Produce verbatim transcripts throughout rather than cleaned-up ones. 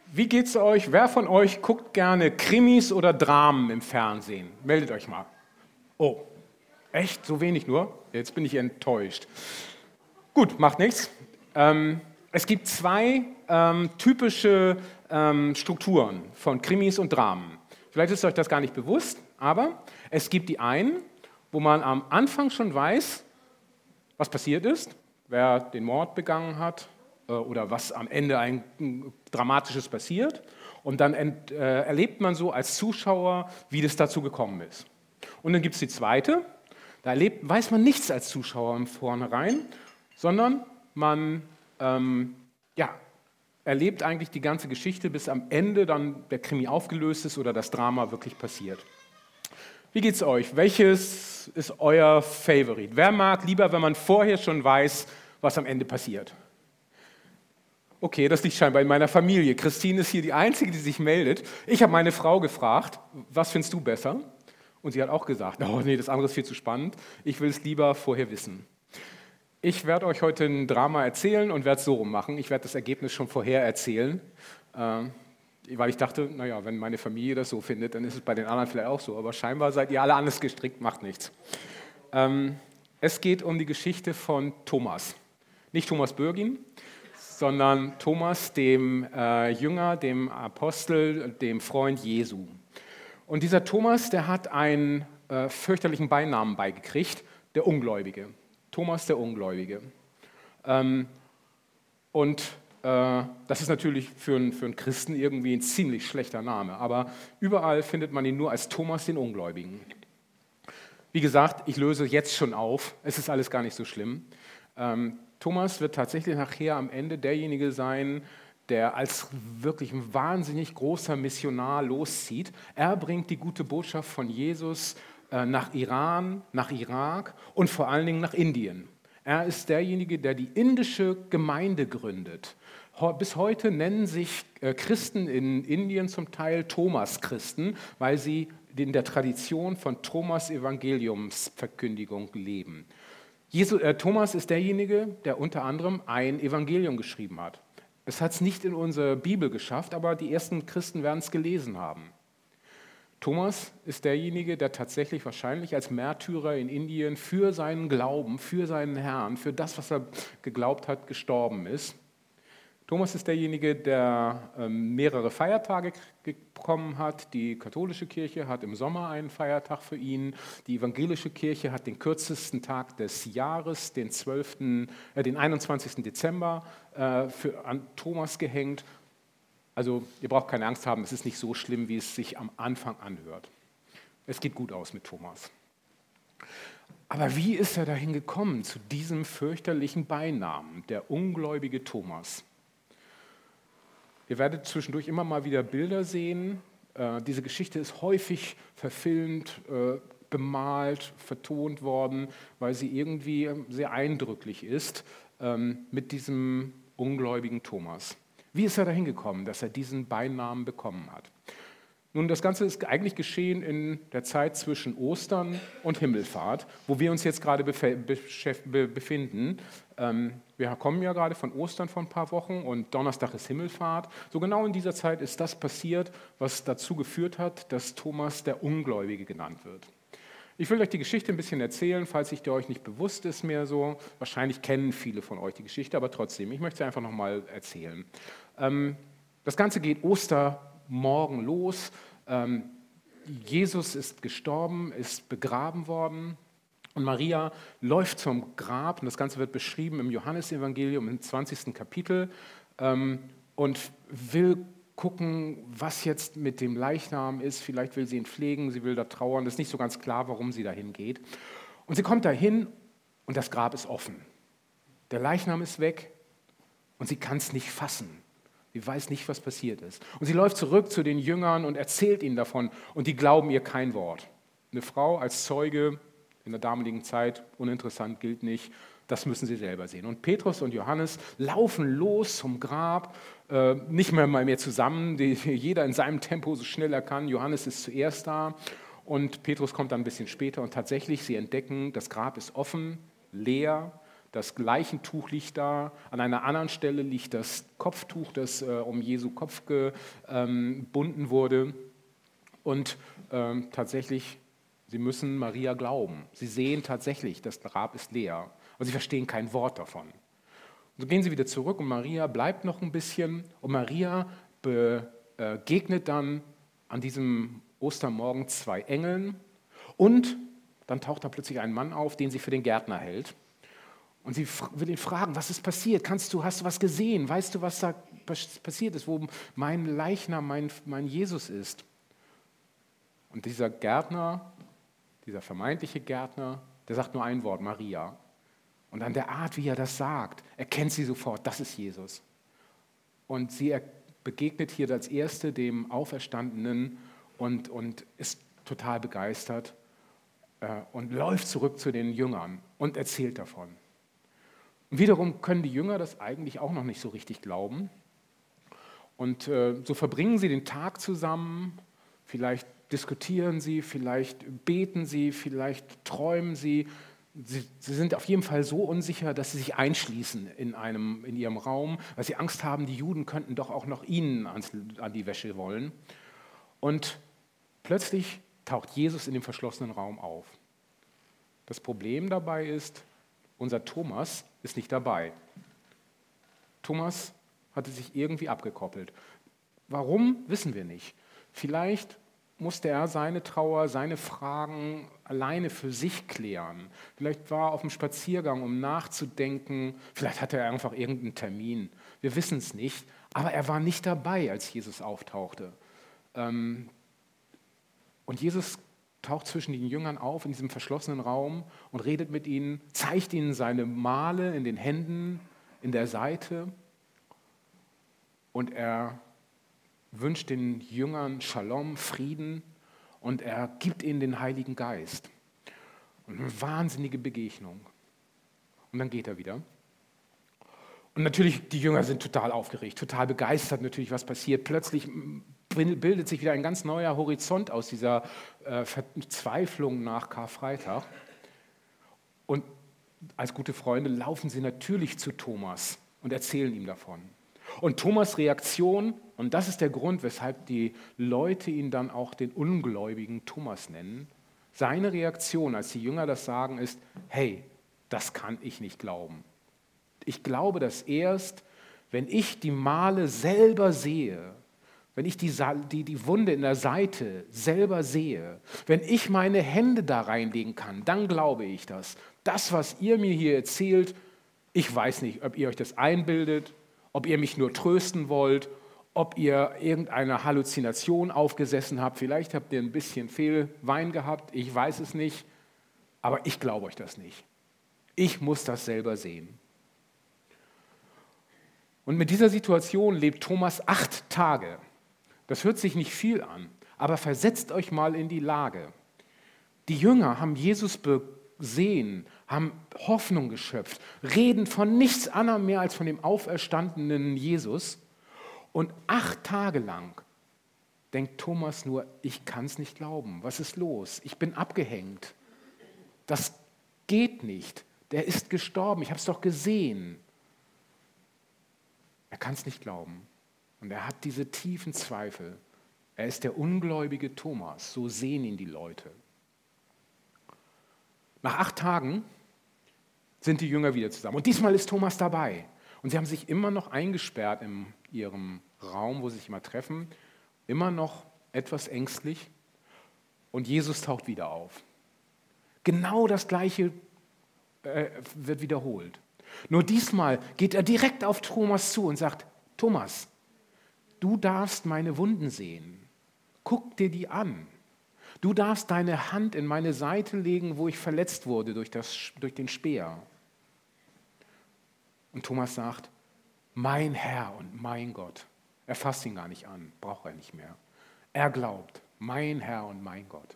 Wie geht's euch? Wer von euch guckt gerne Krimis oder Dramen im Fernsehen? Meldet euch mal. Oh, echt? So wenig nur? Jetzt bin ich enttäuscht. Gut, macht nichts. Ähm, es gibt zwei ähm, typische ähm, Strukturen von Krimis und Dramen. Vielleicht ist euch das gar nicht bewusst, aber es gibt die einen, wo man am Anfang schon weiß, was passiert ist, wer den Mord begangen hat äh, oder was am Ende ein äh, Dramatisches passiert. Und dann ent, äh, erlebt man so als Zuschauer, wie das dazu gekommen ist. Und dann gibt es die zweite, da erlebt, weiß man nichts als Zuschauer im Vornherein, sondern man ähm, ja, erlebt eigentlich die ganze Geschichte, bis am Ende dann der Krimi aufgelöst ist oder das Drama wirklich passiert. Wie geht's euch? Welches ist euer Favorit? Wer mag lieber, wenn man vorher schon weiß, was am Ende passiert? Okay, das liegt scheinbar in meiner Familie. Christine ist hier die Einzige, die sich meldet. Ich habe meine Frau gefragt, was findest du besser? Und sie hat auch gesagt, oh nee, das andere ist viel zu spannend. Ich will es lieber vorher wissen. Ich werde euch heute ein Drama erzählen und werde es so rummachen. Ich werde das Ergebnis schon vorher erzählen. Ähm, Weil ich dachte, naja, wenn meine Familie das so findet, dann ist es bei den anderen vielleicht auch so. Aber scheinbar seid ihr alle anders gestrickt, macht nichts. Ähm, es geht um die Geschichte von Thomas. Nicht Thomas Bürgin, sondern Thomas, dem äh, Jünger, dem Apostel, dem Freund Jesu. Und dieser Thomas, der hat einen äh, fürchterlichen Beinamen beigekriegt, der Ungläubige. Thomas der Ungläubige. Ähm, und Das ist natürlich für einen, für einen Christen irgendwie ein ziemlich schlechter Name, aber überall findet man ihn nur als Thomas den Ungläubigen. Wie gesagt, ich löse jetzt schon auf, es ist alles gar nicht so schlimm. Ähm, Thomas wird tatsächlich nachher am Ende derjenige sein, der als wirklich ein wahnsinnig großer Missionar loszieht. Er bringt die gute Botschaft von Jesus äh, nach Iran, nach Irak und vor allen Dingen nach Indien. Er ist derjenige, der die indische Gemeinde gründet. Bis heute nennen sich Christen in Indien zum Teil Thomas-Christen, weil sie in der Tradition von Thomas' Evangeliumsverkündigung leben. Jesu, äh, Thomas ist derjenige, der unter anderem ein Evangelium geschrieben hat. Es hat es nicht in unsere Bibel geschafft, aber die ersten Christen werden es gelesen haben. Thomas ist derjenige, der tatsächlich wahrscheinlich als Märtyrer in Indien für seinen Glauben, für seinen Herrn, für das, was er geglaubt hat, gestorben ist. Thomas ist derjenige, der ähm, mehrere Feiertage bekommen hat. Die katholische Kirche hat im Sommer einen Feiertag für ihn. Die evangelische Kirche hat den kürzesten Tag des Jahres, den, zwölften, äh, den einundzwanzigsten Dezember, äh, für, an Thomas gehängt. Also ihr braucht keine Angst haben, es ist nicht so schlimm, wie es sich am Anfang anhört. Es geht gut aus mit Thomas. Aber wie ist er dahin gekommen, zu diesem fürchterlichen Beinamen, der ungläubige Thomas? Ihr werdet zwischendurch immer mal wieder Bilder sehen. Äh, diese Geschichte ist häufig verfilmt, äh, bemalt, vertont worden, weil sie irgendwie sehr eindrücklich ist ähm, mit diesem ungläubigen Thomas. Wie ist er dahin gekommen, dass er diesen Beinamen bekommen hat? Nun, das Ganze ist eigentlich geschehen in der Zeit zwischen Ostern und Himmelfahrt, wo wir uns jetzt gerade befinden. Wir kommen ja gerade von Ostern vor ein paar Wochen und Donnerstag ist Himmelfahrt. So genau in dieser Zeit ist das passiert, was dazu geführt hat, dass Thomas der Ungläubige genannt wird. Ich will euch die Geschichte ein bisschen erzählen, falls sich die euch nicht bewusst ist mehr so. Wahrscheinlich kennen viele von euch die Geschichte, aber trotzdem, ich möchte sie einfach nochmal erzählen. Das Ganze geht Ostermorgen los. Jesus ist gestorben, ist begraben worden und Maria läuft zum Grab und das Ganze wird beschrieben im Johannesevangelium im zwanzigsten Kapitel und will gucken, was jetzt mit dem Leichnam ist. Vielleicht will sie ihn pflegen, sie will da trauern. Das ist nicht so ganz klar, warum sie dahin geht. Und sie kommt dahin und das Grab ist offen. Der Leichnam ist weg und sie kann es nicht fassen. Sie weiß nicht, was passiert ist. Und sie läuft zurück zu den Jüngern und erzählt ihnen davon und die glauben ihr kein Wort. Eine Frau als Zeuge in der damaligen Zeit, uninteressant, gilt nicht. Das müssen sie selber sehen. Und Petrus und Johannes laufen los zum Grab, äh, nicht mehr mal mehr zusammen, die, jeder in seinem Tempo so schnell er kann. Johannes ist zuerst da und Petrus kommt dann ein bisschen später. Und tatsächlich, sie entdecken, das Grab ist offen, leer. Das Leichentuch liegt da, an einer anderen Stelle liegt das Kopftuch, das äh, um Jesu Kopf gebunden wurde. Und ähm, tatsächlich, sie müssen Maria glauben. Sie sehen tatsächlich, das Grab ist leer, aber sie verstehen kein Wort davon. Und so gehen sie wieder zurück und Maria bleibt noch ein bisschen und Maria begegnet dann an diesem Ostermorgen zwei Engeln und dann taucht da plötzlich ein Mann auf, den sie für den Gärtner hält. Und sie will ihn fragen, was ist passiert? Kannst du, hast du was gesehen? Weißt du, was da passiert ist, wo mein Leichnam, mein, mein Jesus ist? Und dieser Gärtner, dieser vermeintliche Gärtner, der sagt nur ein Wort, Maria. Und an der Art, wie er das sagt, erkennt sie sofort, das ist Jesus. Und sie begegnet hier als Erste dem Auferstandenen und, und ist total begeistert äh, und läuft zurück zu den Jüngern und erzählt davon. Und wiederum können die Jünger das eigentlich auch noch nicht so richtig glauben. Und äh, so verbringen sie den Tag zusammen, vielleicht diskutieren sie, vielleicht beten sie, vielleicht träumen sie. sie. Sie sind auf jeden Fall so unsicher, dass sie sich einschließen in, einem, in ihrem Raum, weil sie Angst haben, die Juden könnten doch auch noch ihnen ans, an die Wäsche wollen. Und plötzlich taucht Jesus in dem verschlossenen Raum auf. Das Problem dabei ist, unser Thomas ist nicht dabei. Thomas hatte sich irgendwie abgekoppelt. Warum, wissen wir nicht. Vielleicht musste er seine Trauer, seine Fragen alleine für sich klären. Vielleicht war er auf dem Spaziergang, um nachzudenken. Vielleicht hatte er einfach irgendeinen Termin. Wir wissen es nicht. Aber er war nicht dabei, als Jesus auftauchte. Und Jesus taucht zwischen den Jüngern auf in diesem verschlossenen Raum und redet mit ihnen, zeigt ihnen seine Male in den Händen, in der Seite. Und er wünscht den Jüngern Shalom, Frieden und er gibt ihnen den Heiligen Geist. Und eine wahnsinnige Begegnung. Und dann geht er wieder. Und natürlich, die Jünger sind total aufgeregt, total begeistert natürlich, was passiert. Plötzlich bildet sich wieder ein ganz neuer Horizont aus dieser äh, Verzweiflung nach Karfreitag. Und als gute Freunde laufen sie natürlich zu Thomas und erzählen ihm davon. Und Thomas' Reaktion, und das ist der Grund, weshalb die Leute ihn dann auch den ungläubigen Thomas nennen, seine Reaktion, als die Jünger das sagen, ist, hey, das kann ich nicht glauben. Ich glaube das erst, wenn ich die Male selber sehe, wenn ich die, die, die Wunde in der Seite selber sehe, wenn ich meine Hände da reinlegen kann, dann glaube ich das. Das, was ihr mir hier erzählt, ich weiß nicht, ob ihr euch das einbildet, ob ihr mich nur trösten wollt, ob ihr irgendeine Halluzination aufgesessen habt. Vielleicht habt ihr ein bisschen viel Wein gehabt, ich weiß es nicht, aber ich glaube euch das nicht. Ich muss das selber sehen. Und mit dieser Situation lebt Thomas acht Tage. Das hört sich nicht viel an, aber versetzt euch mal in die Lage. Die Jünger haben Jesus gesehen, haben Hoffnung geschöpft, reden von nichts anderem mehr als von dem auferstandenen Jesus. Und acht Tage lang denkt Thomas nur, ich kann es nicht glauben. Was ist los? Ich bin abgehängt. Das geht nicht. Der ist gestorben. Ich habe es doch gesehen. Er kann es nicht glauben. Und er hat diese tiefen Zweifel. Er ist der ungläubige Thomas. So sehen ihn die Leute. Nach acht Tagen sind die Jünger wieder zusammen. Und diesmal ist Thomas dabei. Und sie haben sich immer noch eingesperrt in ihrem Raum, wo sie sich immer treffen. Immer noch etwas ängstlich. Und Jesus taucht wieder auf. Genau das Gleiche äh, wird wiederholt. Nur diesmal geht er direkt auf Thomas zu und sagt, Thomas, du darfst meine Wunden sehen. Guck dir die an. Du darfst deine Hand in meine Seite legen, wo ich verletzt wurde durch, das, durch den Speer. Und Thomas sagt, mein Herr und mein Gott. Er fasst ihn gar nicht an, braucht er nicht mehr. Er glaubt, mein Herr und mein Gott.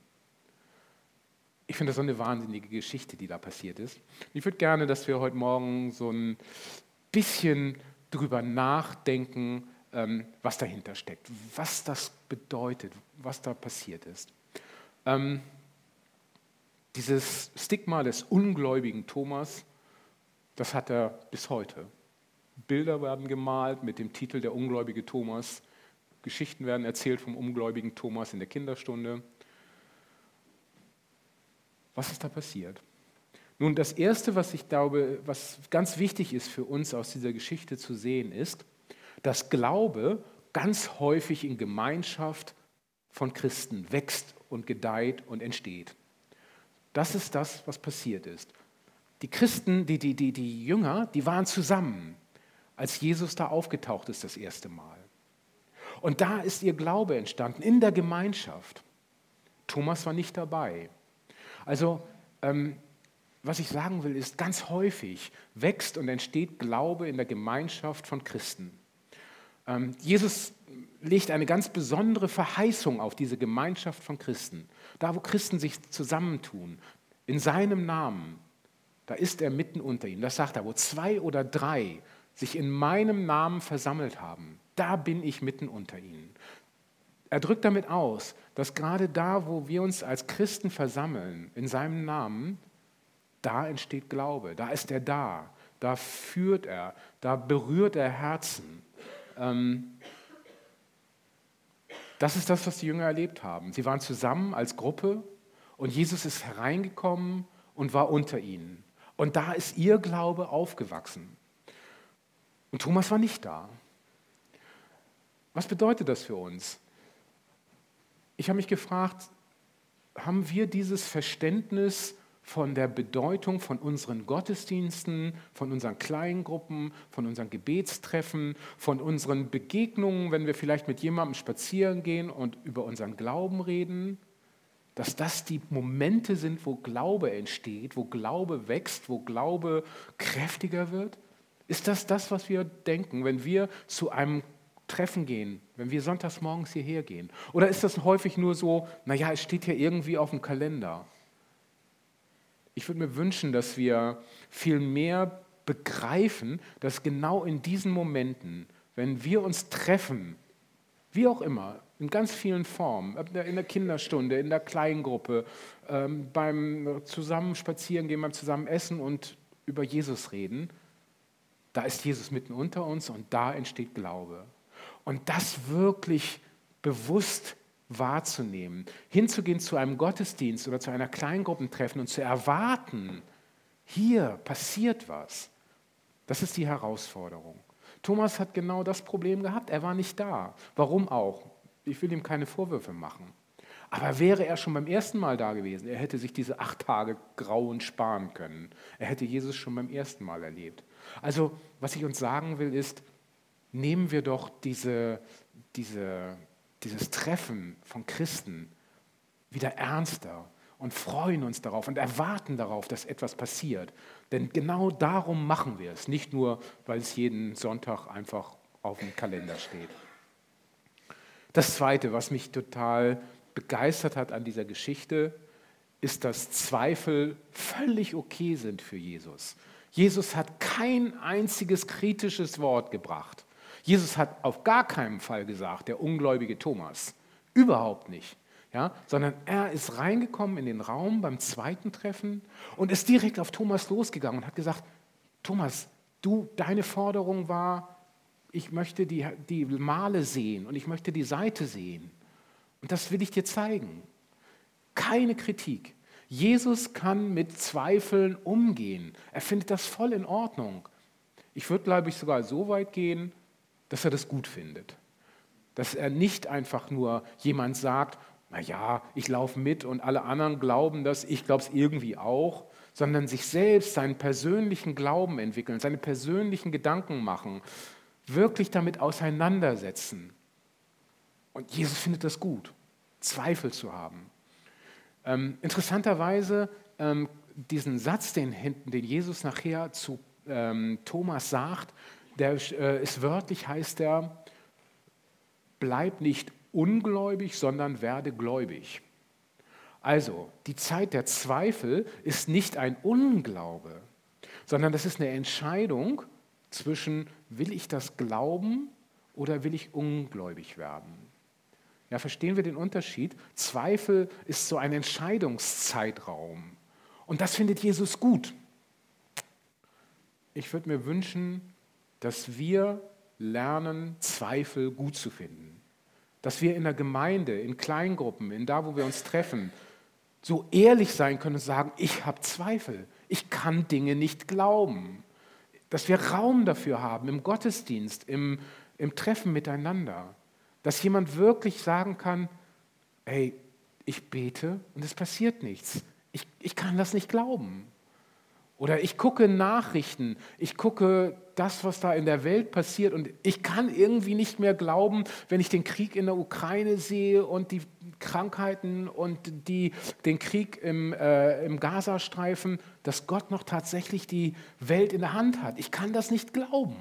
Ich finde das so eine wahnsinnige Geschichte, die da passiert ist. Ich würde gerne, dass wir heute Morgen so ein bisschen drüber nachdenken, was dahinter steckt, was das bedeutet, was da passiert ist. Ähm, dieses Stigma des ungläubigen Thomas Das hat er bis heute. Bilder werden gemalt mit dem Titel Der ungläubige Thomas. Geschichten werden erzählt vom ungläubigen Thomas in der Kinderstunde. Was ist da passiert? Nun, das Erste, was ich glaube, was ganz wichtig ist für uns aus dieser Geschichte zu sehen, ist, dass Glaube ganz häufig in Gemeinschaft von Christen wächst und gedeiht und entsteht. Das ist das, was passiert ist. Die Christen, die, die, die, die Jünger, die waren zusammen, als Jesus da aufgetaucht ist das erste Mal. Und da ist ihr Glaube entstanden, in der Gemeinschaft. Thomas war nicht dabei. Also, ähm, was ich sagen will, ist, ganz häufig wächst und entsteht Glaube in der Gemeinschaft von Christen. Ähm, Jesus legt eine ganz besondere Verheißung auf diese Gemeinschaft von Christen. Da, wo Christen sich zusammentun, in seinem Namen, da ist er mitten unter ihnen. Das sagt er, wo zwei oder drei sich in meinem Namen versammelt haben, da bin ich mitten unter ihnen. Er drückt damit aus, dass gerade da, wo wir uns als Christen versammeln, in seinem Namen, da entsteht Glaube, da ist er da, da führt er, da berührt er Herzen. Das ist das, was die Jünger erlebt haben. Sie waren zusammen als Gruppe und Jesus ist hereingekommen und war unter ihnen. Und da ist ihr Glaube aufgewachsen. Und Thomas war nicht da. Was bedeutet das für uns? Ich habe mich gefragt, haben wir dieses Verständnis von der Bedeutung von unseren Gottesdiensten, von unseren Kleingruppen, von unseren Gebetstreffen, von unseren Begegnungen, wenn wir vielleicht mit jemandem spazieren gehen und über unseren Glauben reden, dass das die Momente sind, wo Glaube entsteht, wo Glaube wächst, wo Glaube kräftiger wird? Ist das das, was wir denken, wenn wir zu einem Treffen gehen, wenn wir sonntags morgens hierher gehen? Oder ist das häufig nur so, naja, es steht hier irgendwie auf dem Kalender? Ich würde mir wünschen, dass wir viel mehr begreifen, dass genau in diesen Momenten, wenn wir uns treffen, wie auch immer, in ganz vielen Formen, in der Kinderstunde, in der Kleingruppe, ähm, beim zusammen spazieren gehen, beim zusammen essen und über Jesus reden, da ist Jesus mitten unter uns und da entsteht Glaube. Und das wirklich bewusst wahrzunehmen, hinzugehen zu einem Gottesdienst oder zu einer Kleingruppentreffen und zu erwarten, hier passiert was, das ist die Herausforderung. Thomas hat genau das Problem gehabt, er war nicht da. Warum auch? Ich will ihm keine Vorwürfe machen. Aber wäre er schon beim ersten Mal da gewesen, er hätte sich diese acht Tage Grauen sparen können. Er hätte Jesus schon beim ersten Mal erlebt. Also, was ich uns sagen will, ist, nehmen wir doch diese, diese, dieses Treffen von Christen wieder ernster und freuen uns darauf und erwarten darauf, dass etwas passiert. Denn genau darum machen wir es, nicht nur, weil es jeden Sonntag einfach auf dem Kalender steht. Das Zweite, was mich total begeistert hat an dieser Geschichte, ist, dass Zweifel völlig okay sind für Jesus. Jesus hat kein einziges kritisches Wort gebracht. Jesus hat auf gar keinen Fall gesagt, der ungläubige Thomas, überhaupt nicht. Ja, sondern er ist reingekommen in den Raum beim zweiten Treffen und ist direkt auf Thomas losgegangen und hat gesagt, Thomas, du, deine Forderung war, ich möchte die, die Male sehen und ich möchte die Seite sehen. Und das will ich dir zeigen. Keine Kritik. Jesus kann mit Zweifeln umgehen. Er findet das voll in Ordnung. Ich würde, glaube ich, sogar so weit gehen, dass er das gut findet. Dass er nicht einfach nur jemand sagt, naja, ich laufe mit und alle anderen glauben das, ich glaube es irgendwie auch, sondern sich selbst seinen persönlichen Glauben entwickeln, seine persönlichen Gedanken machen, wirklich damit auseinandersetzen. Und Jesus findet das gut, Zweifel zu haben. Ähm, interessanterweise, ähm, diesen Satz, den, den Jesus nachher zu ähm, Thomas sagt, der äh, ist wörtlich, heißt er, bleib nicht ungläubig, sondern werde gläubig. Also, die Zeit der Zweifel ist nicht ein Unglaube, sondern das ist eine Entscheidung zwischen, will ich das glauben oder will ich ungläubig werden? Ja, verstehen wir den Unterschied? Zweifel ist so ein Entscheidungszeitraum. Und das findet Jesus gut. ich würde mir wünschen, dass wir lernen, Zweifel gut zu finden. Dass wir in der Gemeinde, in Kleingruppen, in da, wo wir uns treffen, so ehrlich sein können und sagen, ich habe Zweifel, ich kann Dinge nicht glauben. Dass wir Raum dafür haben im Gottesdienst, im, im Treffen miteinander. Dass jemand wirklich sagen kann, hey, ich bete und es passiert nichts. Ich, ich kann das nicht glauben. Oder ich gucke Nachrichten, ich gucke das, was da in der Welt passiert und ich kann irgendwie nicht mehr glauben, wenn ich den Krieg in der Ukraine sehe und die Krankheiten und die, den Krieg im, äh, im Gazastreifen, dass Gott noch tatsächlich die Welt in der Hand hat. Ich kann das nicht glauben.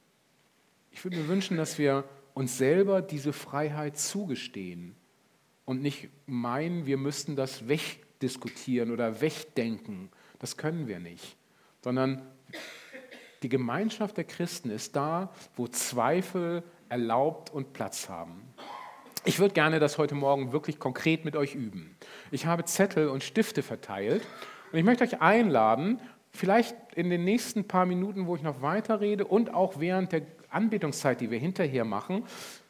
Ich würde mir wünschen, dass wir uns selber diese Freiheit zugestehen und nicht meinen, wir müssten das wegdiskutieren oder wegdenken. Das können wir nicht, sondern die Gemeinschaft der Christen ist da, wo Zweifel erlaubt und Platz haben. Ich würde gerne das heute Morgen wirklich konkret mit euch üben. Ich habe Zettel und Stifte verteilt und ich möchte euch einladen, vielleicht in den nächsten paar Minuten, wo ich noch weiterrede und auch während der Anbetungszeit, die wir hinterher machen,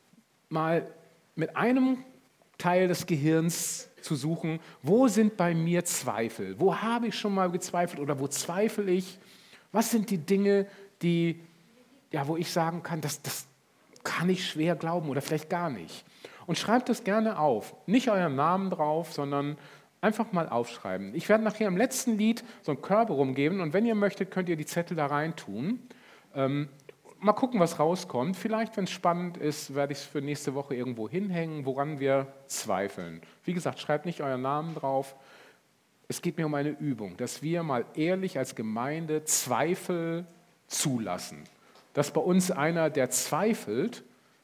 mal mit einem Teil des Gehirns zu suchen, wo sind bei mir Zweifel? Wo habe ich schon mal gezweifelt oder wo zweifle ich? Was sind die Dinge, die, ja, wo ich sagen kann, das, das kann ich schwer glauben oder vielleicht gar nicht? Und schreibt das gerne auf. Nicht euren Namen drauf, sondern einfach mal aufschreiben. Ich werde nachher im letzten Lied so einen Körbe rumgeben und wenn ihr möchtet, könnt ihr die Zettel da rein tun. Ähm, Mal gucken, was rauskommt. Vielleicht, wenn es spannend ist, werde ich es für nächste Woche irgendwo hinhängen, woran wir zweifeln. Wie gesagt, schreibt nicht euren Namen drauf. Es geht mir um eine Übung, dass wir mal ehrlich als Gemeinde Zweifel zulassen. Dass bei uns einer, der zweifelt,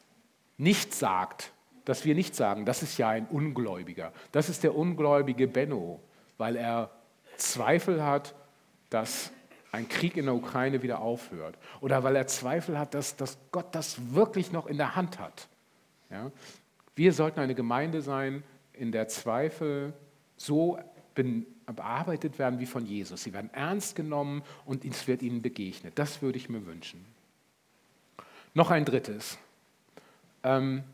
nicht sagt, dass wir nicht sagen, das ist ja ein Ungläubiger. Das ist der ungläubige Benno, weil er Zweifel hat, dass ein Krieg in der Ukraine wieder aufhört. Oder weil er Zweifel hat, dass, dass Gott das wirklich noch in der Hand hat. Ja? Wir sollten eine Gemeinde sein, in der Zweifel so bearbeitet werden wie von Jesus. Sie werden ernst genommen und es wird ihnen begegnet. Das würde ich mir wünschen. Noch ein drittes. Ähm,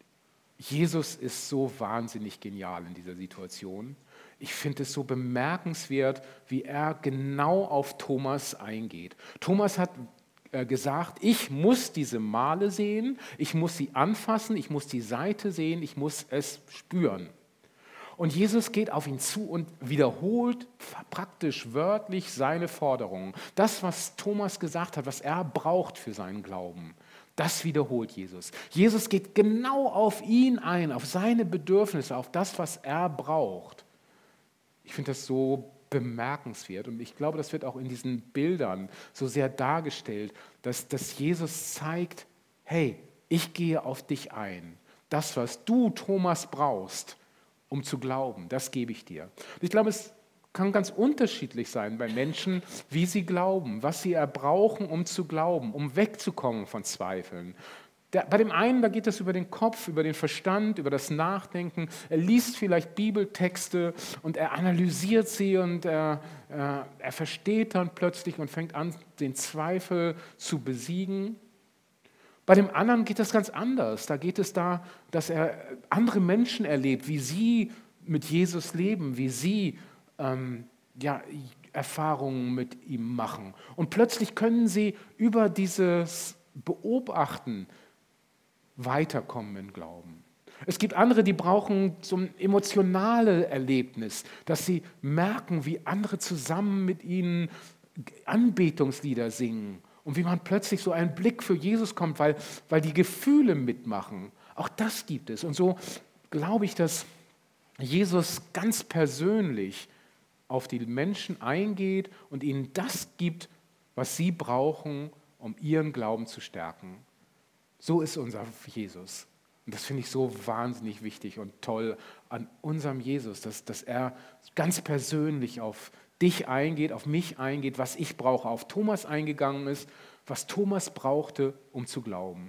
Jesus ist so wahnsinnig genial in dieser Situation. Ich finde es so bemerkenswert, wie er genau auf Thomas eingeht. Thomas hat äh, gesagt, ich muss diese Male sehen, ich muss sie anfassen, ich muss die Seite sehen, ich muss es spüren. Und Jesus geht auf ihn zu und wiederholt praktisch wörtlich seine Forderungen. Das, was Thomas gesagt hat, was er braucht für seinen Glauben, das wiederholt Jesus. Jesus geht genau auf ihn ein, auf seine Bedürfnisse, auf das, was er braucht. Ich finde das so bemerkenswert und ich glaube, das wird auch in diesen Bildern so sehr dargestellt, dass, dass Jesus zeigt, hey, ich gehe auf dich ein. Das, was du, Thomas, brauchst, um zu glauben, das gebe ich dir. Und ich glaube, es kann ganz unterschiedlich sein bei Menschen, wie sie glauben, was sie brauchen, um zu glauben, um wegzukommen von Zweifeln. Der, bei dem einen, da geht es über den Kopf, über den Verstand, über das Nachdenken. Er liest vielleicht Bibeltexte und er analysiert sie und er, er, er versteht dann plötzlich und fängt an, den Zweifel zu besiegen. Bei dem anderen geht es ganz anders. Da geht es da, dass er andere Menschen erlebt, wie sie mit Jesus leben, wie sie ähm, ja, Erfahrungen mit ihm machen. Und plötzlich können sie über dieses Beobachten weiterkommen im Glauben. Es gibt andere, die brauchen so ein emotionales Erlebnis, dass sie merken, wie andere zusammen mit ihnen Anbetungslieder singen und wie man plötzlich so einen Blick für Jesus kommt, weil, weil die Gefühle mitmachen. Auch das gibt es. Und so glaube ich, dass Jesus ganz persönlich auf die Menschen eingeht und ihnen das gibt, was sie brauchen, um ihren Glauben zu stärken. So ist unser Jesus. Und das finde ich so wahnsinnig wichtig und toll an unserem Jesus, dass, dass er ganz persönlich auf dich eingeht, auf mich eingeht, was ich brauche, auf Thomas eingegangen ist, was Thomas brauchte, um zu glauben.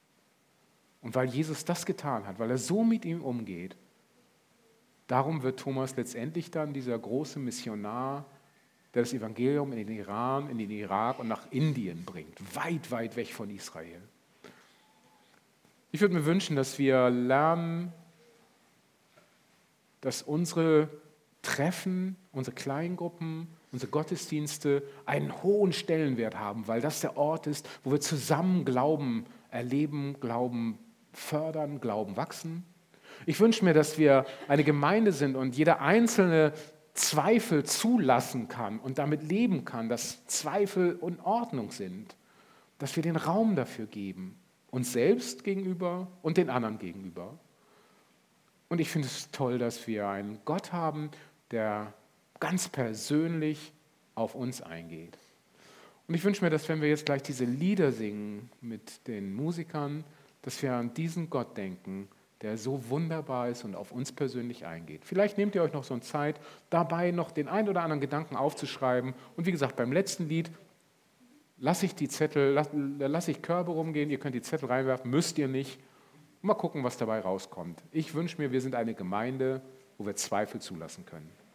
Und weil Jesus das getan hat, weil er so mit ihm umgeht, darum wird Thomas letztendlich dann dieser große Missionar, der das Evangelium in den Iran, in den Irak und nach Indien bringt, weit, weit weg von Israel. Ich würde mir wünschen, dass wir lernen, dass unsere Treffen, unsere Kleingruppen, unsere Gottesdienste einen hohen Stellenwert haben, weil das der Ort ist, wo wir zusammen Glauben erleben, Glauben fördern, Glauben wachsen. Ich wünsche mir, dass wir eine Gemeinde sind und jeder Einzelne Zweifel zulassen kann und damit leben kann, dass Zweifel in Ordnung sind, dass wir den Raum dafür geben, uns selbst gegenüber und den anderen gegenüber. Und ich finde es toll, dass wir einen Gott haben, der ganz persönlich auf uns eingeht. Und ich wünsche mir, dass wenn wir jetzt gleich diese Lieder singen mit den Musikern, dass wir an diesen Gott denken, der so wunderbar ist und auf uns persönlich eingeht. Vielleicht nehmt ihr euch noch so eine Zeit, dabei noch den ein oder anderen Gedanken aufzuschreiben. Und wie gesagt, beim letzten Lied lasse ich die Zettel, lasse lass ich Körbe rumgehen, ihr könnt die Zettel reinwerfen, müsst ihr nicht. Mal gucken, was dabei rauskommt. Ich wünsche mir, wir sind eine Gemeinde, wo wir Zweifel zulassen können.